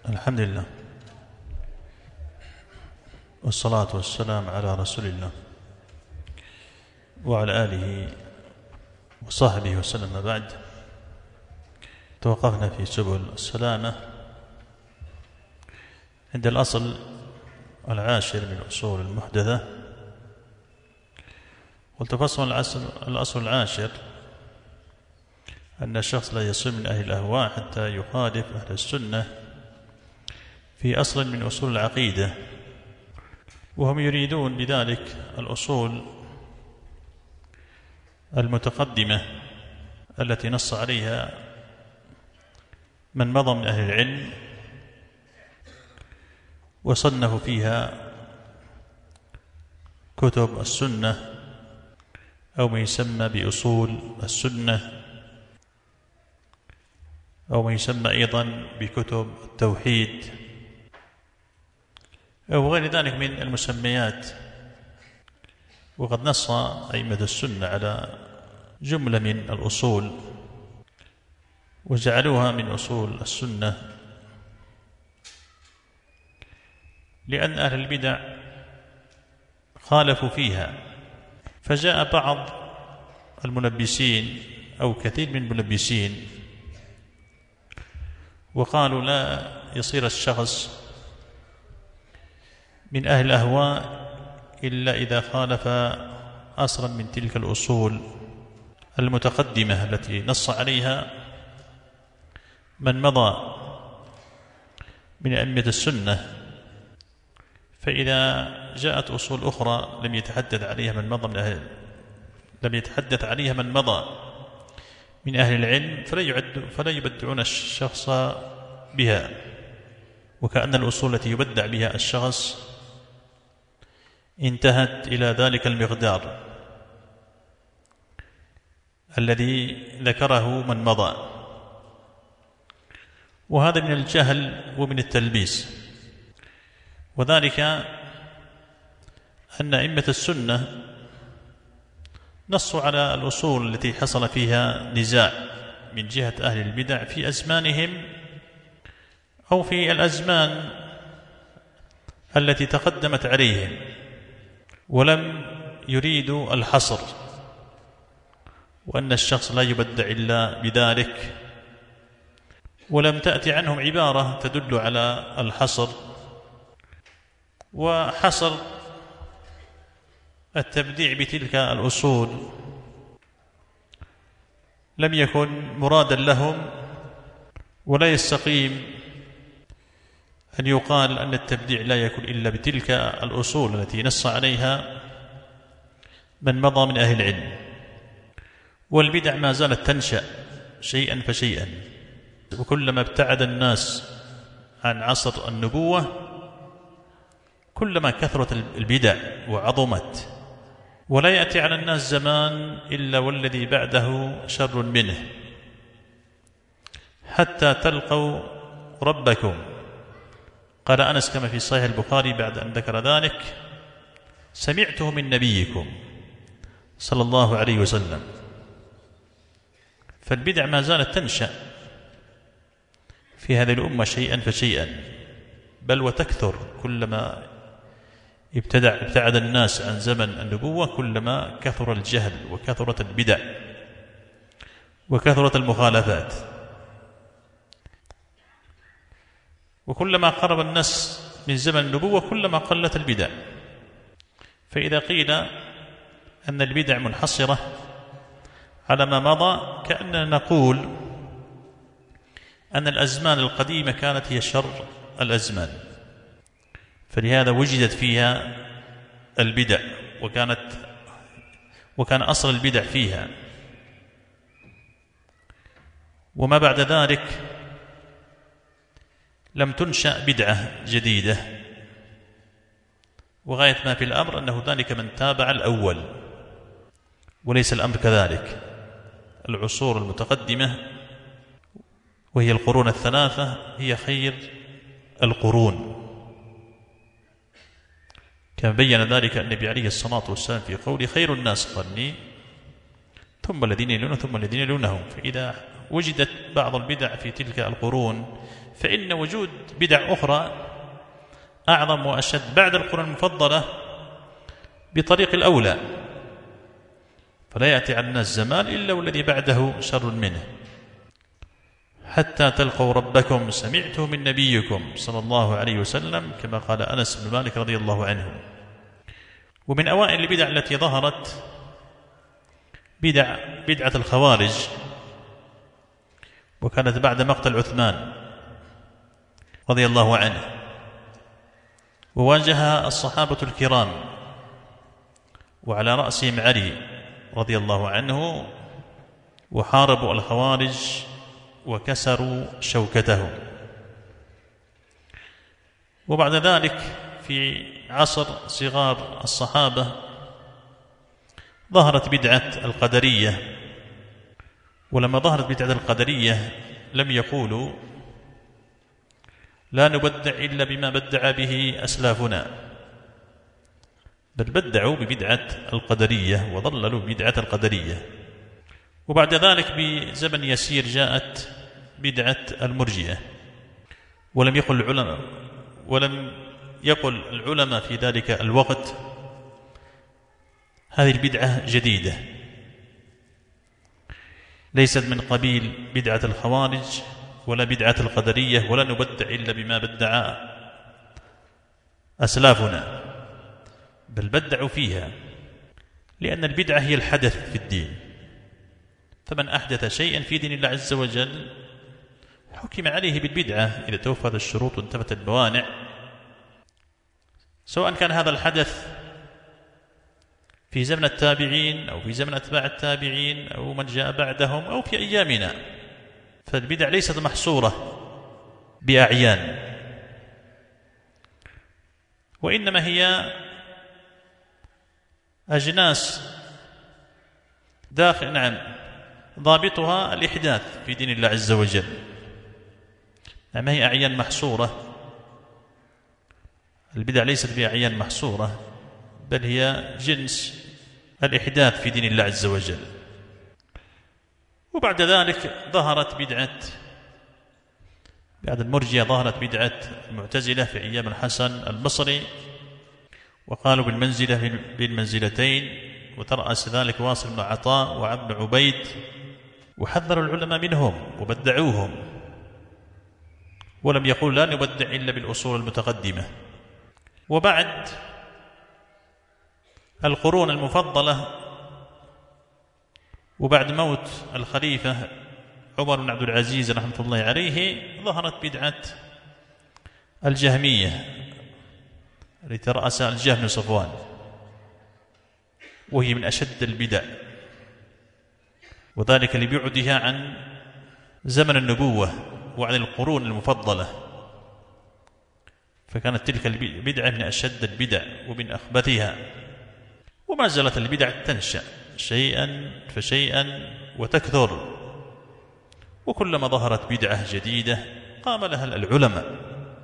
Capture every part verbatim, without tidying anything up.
الحمد لله والصلاة والسلام على رسول الله وعلى آله وصحبه وسلم. بعد، توقفنا في سبل السلامة عند الأصل العاشر من الأصول المحدثة، والتفصل الأصل العاشر أن الشخص لا يصير من أهل الأهواء حتى يخالف أهل السنة في أصل من أصول العقيدة، وهم يريدون بذلك الأصول المتقدمة التي نص عليها من مضى من أهل العلم وصنفوا فيها كتب السنة أو ما يسمى بأصول السنة أو ما يسمى أيضا بكتب التوحيد أو غير ذلك من المسميات. وقد نص أئمة السنة على جملة من الأصول وجعلوها من أصول السنة، لأن أهل البدع خالفوا فيها، فجاء بعض الملبسين أو كثير من الملبسين وقالوا لا يصير الشخص من أهل الأهواء إلا إذا خالف أصلا من تلك الأصول المتقدمة التي نص عليها من مضى من أئمة السنة. فإذا جاءت أصول أخرى لم يتحدث عليها من مضى من أهل لم يتحدث عليها من مضى من أهل العلم فلا يعد فلا يبدعون الشخص بها، وكأن الأصول التي يبدع بها الشخص انتهت إلى ذلك المقدار الذي ذكره من مضى، وهذا من الجهل ومن التلبيس. وذلك أن أئمة السنة نصوا على الأصول التي حصل فيها نزاع من جهة أهل البدع في أزمانهم أو في الأزمان التي تقدمت عليهم، ولم يريدوا الحصر وأن الشخص لا يبدع إلا بذلك، ولم تأتي عنهم عبارة تدل على الحصر. وحصر التبديع بتلك الأصول لم يكن مرادا لهم، ولا يستقيم أن يقال أن التبديع لا يكون إلا بتلك الأصول التي نص عليها من مضى من أهل العلم. والبدع ما زالت تنشأ شيئا فشيئا، وكلما ابتعد الناس عن عصر النبوة كلما كثرت البدع وعظمت، ولا يأتي على الناس زمان إلا والذي بعده شر منه حتى تلقوا ربكم. قال أنس كما في صحيح البخاري بعد أن ذكر ذلك: سمعته من نبيكم صلى الله عليه وسلم. فالبدع ما زالت تنشأ في هذه الأمة شيئا فشيئا، بل وتكثر كلما ابتدع ابتعد الناس عن زمن النبوة، كلما كثر الجهل وكثرت البدع وكثرت المخالفات، وكلما قرب الناس من زمن النبوة كلما قلت البدع. فإذا قيل أن البدع منحصرة على ما مضى كأننا نقول أن الأزمان القديمة كانت هي شر الأزمان، فلهذا وجدت فيها البدع وكانت وكان أصل البدع فيها، وما بعد ذلك لم تنشأ بدعة جديدة. وغاية ما في الأمر أنه ذلك من تابع الأول، وليس الأمر كذلك. العصور المتقدمة وهي القرون الثلاثة هي خير القرون، كما بين ذلك النبي عليه الصلاة والسلام في قوله: خير الناس قرني ثم الذين يلونهم ثم الذين يلونهم. فإذا وجدت بعض البدع في تلك القرون فإن وجود بدع أخرى أعظم وأشد بعد القرون المفضلة بطريق الأولى، فلا يأتي على الناس زمان إلا والذي بعده شر منه. حتى تلقوا ربكم سمعته من نبيكم صلى الله عليه وسلم، كما قال أنس بن مالك رضي الله عنه. ومن أوائل البدع التي ظهرت بدع بدعة الخوارج، وكانت بعد مقتل عثمان رضي الله عنه، وواجهها الصحابة الكرام وعلى رأسهم علي رضي الله عنه، وحاربوا الخوارج وكسروا شوكتهم. وبعد ذلك في عصر صغار الصحابة ظهرت بدعة القدرية، ولما ظهرت بدعة القدرية لم يقولوا لا نبدع إلا بما بدع به أسلافنا، بل بدعوا ببدعة القدرية وضللوا ببدعة القدرية. وبعد ذلك بزمن يسير جاءت بدعة المرجئة، ولم يقل العلماء ولم يقل العلماء في ذلك الوقت هذه البدعة جديدة، ليست من قبيل بدعة الخوارج ولا بدعة القدرية، ولا نبدع إلا بما بدع أسلافنا، بل بدعوا فيها، لأن البدعة هي الحدث في الدين، فمن أحدث شيئا في دين الله عز وجل حكم عليه بالبدعة إذا توفرت الشروط وانتفت الموانع، سواء كان هذا الحدث في زمن التابعين أو في زمن أتباع التابعين أو من جاء بعدهم أو في أيامنا. فالبدع ليست محصورة بأعيان، وإنما هي أجناس داخل، نعم، ضابطها الإحداث في دين الله عز وجل، ما هي أعيان محصورة. البدع ليست بأعيان محصورة، بل هي جنس الإحداث في دين الله عز وجل. وبعد ذلك ظهرت بدعة بعد المرجئة ظهرت بدعة المعتزلة في أيام الحسن البصري، وقالوا بالمنزلة بالمنزلتين، وترأس ذلك واصل بن عطاء وعبد عبيد، وحذروا العلماء منهم وبدعوهم، ولم يقول لا نبدع إلا بالأصول المتقدمة. وبعد القرون المفضلة وبعد موت الخليفة عمر بن عبد العزيز رحمة الله عليه ظهرت بدعة الجهمية التي رأسها الجهم بن صفوان، وهي من أشد البدع، وذلك لبعدها عن زمن النبوة وعن القرون المفضلة، فكانت تلك البدعة من أشد البدع ومن أخبثها. وما زالت البدع تنشأ شيئا فشيئا وتكثر، وكلما ظهرت بدعة جديدة قام لها العلماء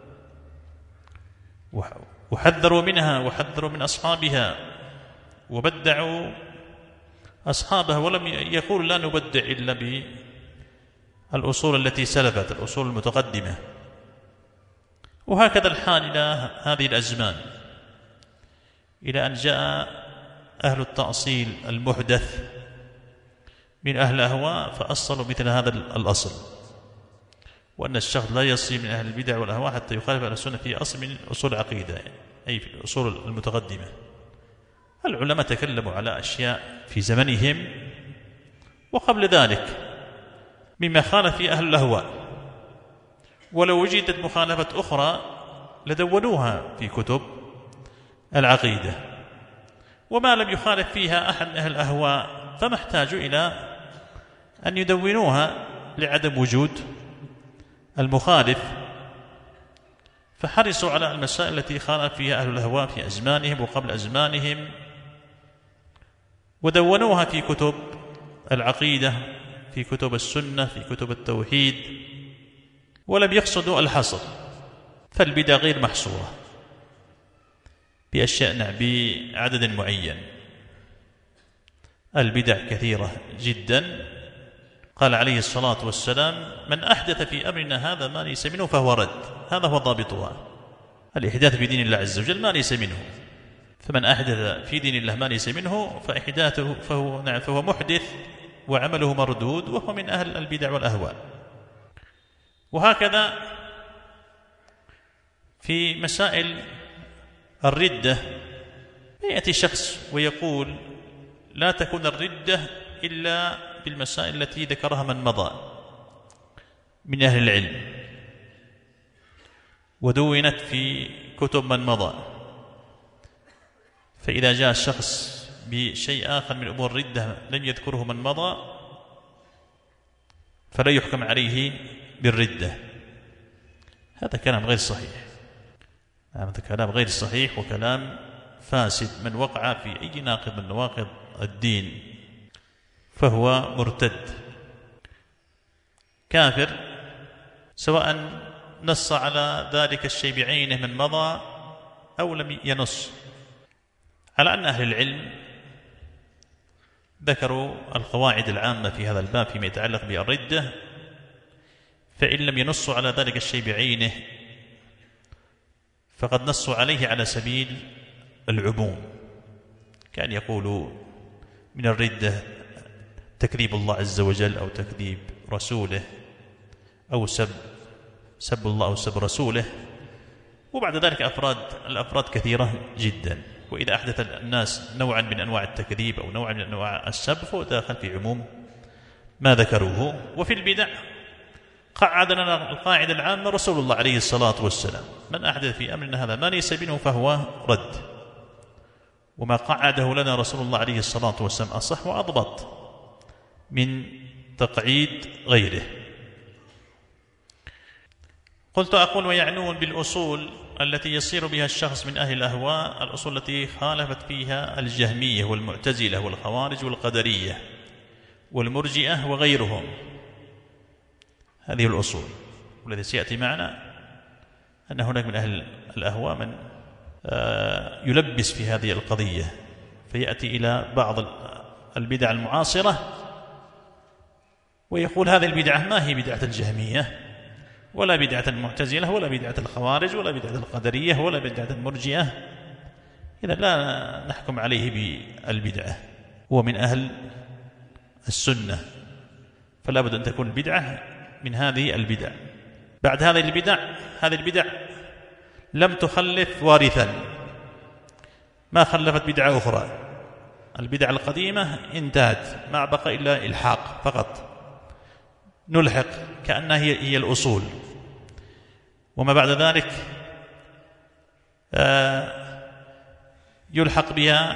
وحذروا منها وحذروا من أصحابها وبدعوا أصحابها، ولم يقول لا نبدع إلا بالأصول التي سلفت، الأصول المتقدمة. وهكذا الحال إلى هذه الأزمان، إلى أن جاء أهل التأصيل المحدث من أهل الأهواء فأصلوا مثل هذا الأصل، وأن الشخص لا يصير من أهل البدع والأهواء حتى يخالف أهل السنة في أصل من أصول العقيدة، أي في الأصول المتقدمة. العلماء تكلموا على أشياء في زمنهم وقبل ذلك مما خالف فيه أهل الأهواء، ولو وجدت مخالفة أخرى لدونوها في كتب العقيدة، وما لم يخالف فيها أحد من أهل الأهواء فما احتاجوا إلى أن يدونوها لعدم وجود المخالف، فحرصوا على المسائل التي خالف فيها أهل الأهواء في أزمانهم وقبل أزمانهم، ودونوها في كتب العقيدة، في كتب السنة، في كتب التوحيد، ولم يقصدوا الحصر. فالبدع غير محصورة بأشياء بعدد معين، البدع كثيرة جدا، قال عليه الصلاة والسلام: من أحدث في أمرنا هذا ما ليس منه فهو رد. هذا هو ضابطها، الإحداث في دين الله عز وجل ما ليس منه. فمن أحدث في دين الله ما ليس منه فإحداثه فهو, نعم فهو محدث وعمله مردود، وهو من أهل البدع والأهواء. وهكذا في مسائل الردة يأتي شخص ويقول: لا تكون الردة إلا بالمسائل التي ذكرها من مضى من أهل العلم ودونت في كتب من مضى. فإذا جاء الشخص بشيء آخر من أمور الردة لم يذكره من مضى فلا يحكم عليه بالردة. هذا كلام غير صحيح، هذا كلام غير صحيح وكلام فاسد. من وقع في أي ناقض من نواقض الدين فهو مرتد كافر، سواء نص على ذلك الشيء بعينه من مضى أو لم ينص. على أن أهل العلم ذكروا القواعد العامة في هذا الباب فيما يتعلق بالردة، فإن لم ينصوا على ذلك الشيء بعينه فقد نصوا عليه على سبيل العموم، كان يقولوا من الردة تكذيب الله عز وجل أو تكذيب رسوله أو سب سب الله أو سب رسوله. وبعد ذلك أفراد الأفراد كثيرة جدا. وإذا أحدث الناس نوعا من أنواع التكذيب أو نوعا من أنواع السب فهو داخل في عموم ما ذكروه. وفي البدع قعد لنا القاعدة العامة رسول الله عليه الصلاة والسلام: من أحدث في أمرنا هذا ما ليس منه فهو رد. وما قعده لنا رسول الله عليه الصلاة والسلام أصح وأضبط من تقعيد غيره. قلت أقول: ويعنون بالأصول التي يصير بها الشخص من أهل الأهواء الأصول التي خالفت فيها الجهمية والمعتزلة والخوارج والقدرية والمرجئة وغيرهم. هذه الأصول. والذي سيأتي معنا أن هناك من أهل الأهواء من يلبس في هذه القضية، فيأتي إلى بعض البدع المعاصرة ويقول: هذه البدعة ما هي بدعة الجهمية ولا بدعة المعتزلة ولا بدعة الخوارج ولا بدعة القدرية ولا بدعة المرجئة، إذا لا نحكم عليه بالبدعة، هو من أهل السنة، فلا بد أن تكون البدعة من هذه البدع. بعد هذه البدع هذه البدع لم تخلف وارثا، ما خلفت بدعة أخرى. البدع القديمة انتهت، ما بقى إلا إلحاق فقط، نلحق كأنها هي, هي الأصول. وما بعد ذلك يلحق بها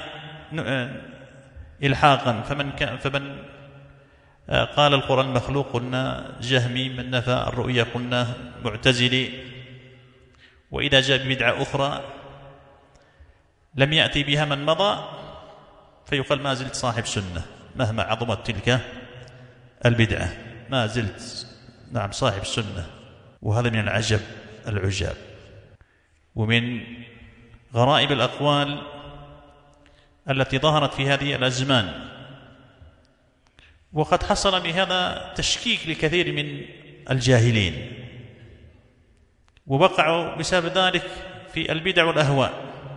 إلحاقا. فمن, فمن قال القرآن مخلوق قلنا جهمي، من نفى الرؤية قلنا معتزلي. وإذا جاء ببدعة أخرى لم يأتي بها من مضى فيقال ما زلت صاحب سنة مهما عظمت تلك البدعة، ما زلت نعم صاحب سنة. وهذا من العجب العجاب. ومن غرائب الأقوال التي ظهرت في هذه الأزمان، وقد حصل بهذا تشكيك لكثير من الجاهلين ووقعوا بسبب ذلك في البدع والأهواء،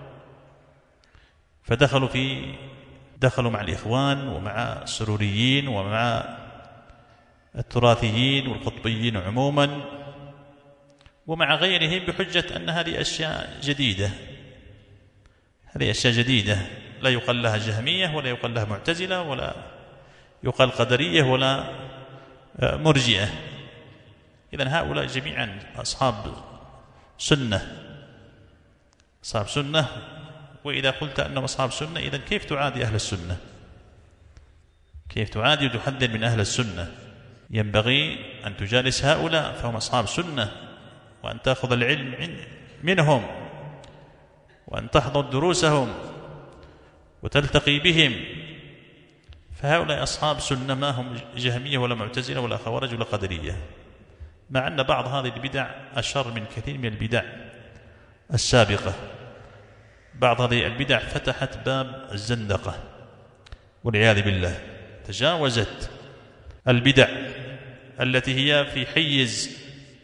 فدخلوا في دخلوا مع الإخوان ومع السروريين ومع التراثيين والقطبيين عموما ومع غيرهم بحجة أن هذه أشياء جديدة، هذه أشياء جديدة لا يقال لها جهمية ولا يقال لها معتزلة ولا يقال قدرية ولا مرجئة. إذن هؤلاء جميعا أصحاب سنة، أصحاب سنة. وإذا قلت أنهم أصحاب سنة إذن كيف تعادي أهل السنة؟ كيف تعادي وتحذر من أهل السنة؟ ينبغي أن تجالس هؤلاء فهم أصحاب سنة، وأن تأخذ العلم منهم وأن تحضر دروسهم وتلتقي بهم. فهؤلاء أصحاب سنة ما هم جهمية ولا معتزلة ولا خوارج ولا قدرية، مع أن بعض هذه البدع أشر من كثير من البدع السابقة. بعض هذه البدع فتحت باب الزندقة والعياذ بالله، تجاوزت البدع التي هي في حيز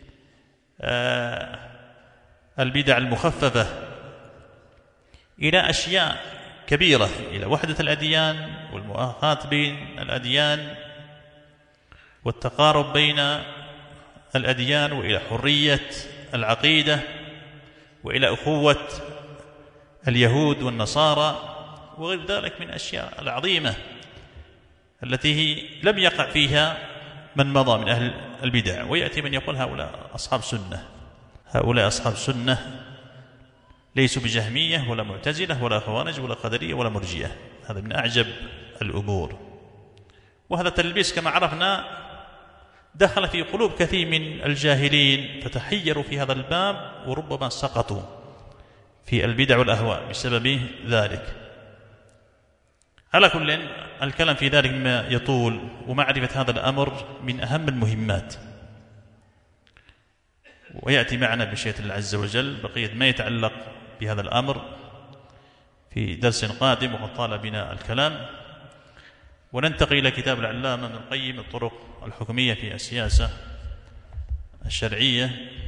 البدع المخففة إلى أشياء كبيرة، إلى وحدة الأديان والمؤاخاة بين الأديان والتقارب بين الأديان، وإلى حرية العقيدة، وإلى أخوة اليهود والنصارى وغير ذلك من أشياء العظيمة التي لم يقع فيها من مضى من أهل البدع. ويأتي من يقول هؤلاء أصحاب سنة، هؤلاء أصحاب سنة ليسوا بجهمية ولا معتزلة ولا خوارج ولا قدرية ولا مرجئة. هذا من أعجب الأمور. وهذا التلبيس كما عرفنا دخل في قلوب كثير من الجاهلين فتحيروا في هذا الباب، وربما سقطوا في البدع والأهواء بسبب ذلك. على كل الكلام في ذلك مما يطول، ومعرفة هذا الأمر من أهم المهمات، ويأتي معنا بمشيئة الله عز وجل بقية ما يتعلق بهذا الأمر في درس قادم، وقد طال بنا الكلام. وننتقل إلى كتاب العلامة ابن القيم الطرق الحكمية في السياسة الشرعية.